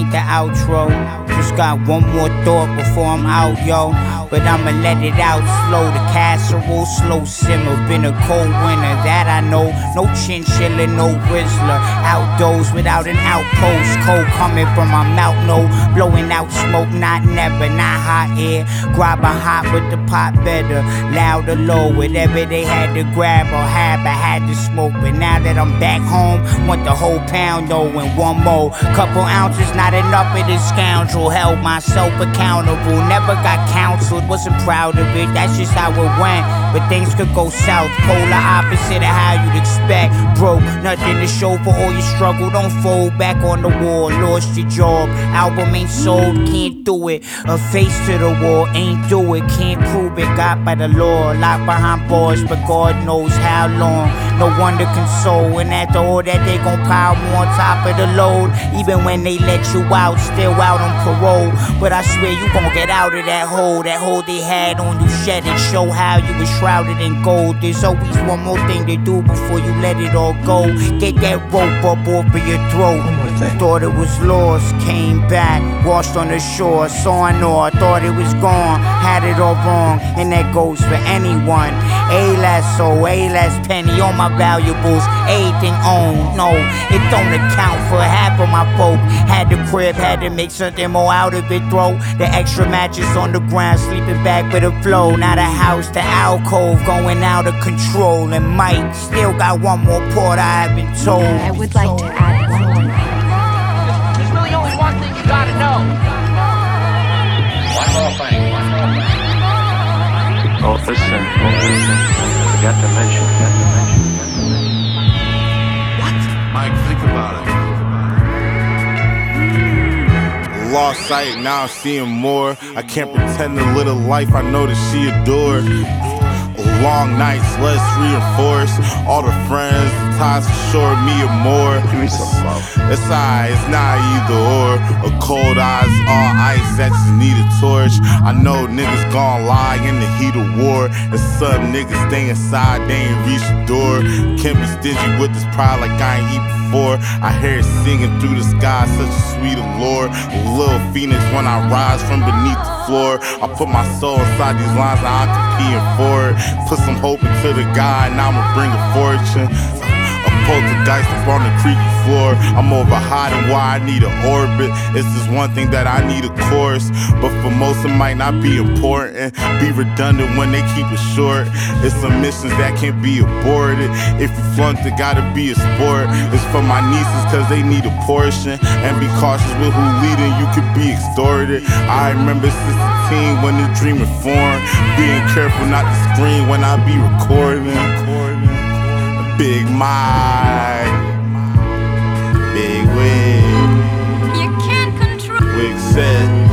ain't the outro. Just got one more thought before I'm out, yo. But I'ma let it out slow. The casserole slow simmer. Been a cold winter, that I know. No chinchilla, no Rizzler. Outdoors without an outpost. Cold coming from my mouth, no. Blowing out smoke, not never. Not hot air. Grab a hot with the pot better. Loud or low, whatever they had to grab or have, I had to smoke. But now that I'm back home, want the whole pound though, and one more. Couple ounces, not enough of this scoundrel. Held myself accountable, never got counseled, wasn't proud of it, that's just how it went. But things could go south, polar opposite of how you'd expect. Broke, nothing to show for all your struggle, don't fold back on the wall. Lost your job, album ain't sold, can't do it. A face to the wall, ain't do it, can't prove it. Got by the law, locked behind bars, but God knows how long. No wonder console, and after all that they gon' pile more on top of the load. Even when they let you out, still out on parole. But I swear you gon' get out of that hole they had on you. Shed it, show how you was shrouded in gold. There's always one more thing to do before you let it all go. Get that rope up off of your throat. Thought it was lost, came back, washed on the shore. Saw and all, thought it was gone, had it all wrong. And that goes for anyone. A last soul, A last penny, all my valuables, everything owned. No, it don't account for half of my folk. Had the crib, had to make something more out of it. Throw the extra mattress on the ground, sleeping back with a flow. Now the house, the alcove, going out of control. And Mike still got one more port, I have been told. I would like to add one more. There's really only one thing you gotta know. One more thing. Oh, listen. Forgot to mention. What? Mike, think about it. Lost sight, now I'm seeing more. I can't pretend the little life I know that she adored. Long nights, let's reinforce. All the friends, the ties assured me of more. Give me some love. It's alright, it's not either or. A cold eyes, all ice, that just need a torch. I know niggas gon' lie in the heat of war. And some niggas stay inside, they ain't reach the door. Can't be stingy with this pride like I ain't eat before. I hear it singing through the sky, such a sweet allure. A little phoenix when I rise from beneath the floor. I put my soul inside these lines, now I'm competing for it. Put some hope into the guy, now I'ma bring a fortune. A poltergeist up on the creaky floor. I'm over hiding why I need an orbit. It's just one thing that I need, a course. But for most it might not be important. Be redundant when they keep it short. It's some missions that can't be aborted. If you flunked it, gotta be a sport. It's for my nieces cause they need a portion. And be cautious with who leading, you could be extorted. I remember since a teen when the dream was formed. Being careful not to scream when I be recording. Big Mike, Big Wig, You can't control. Wig said.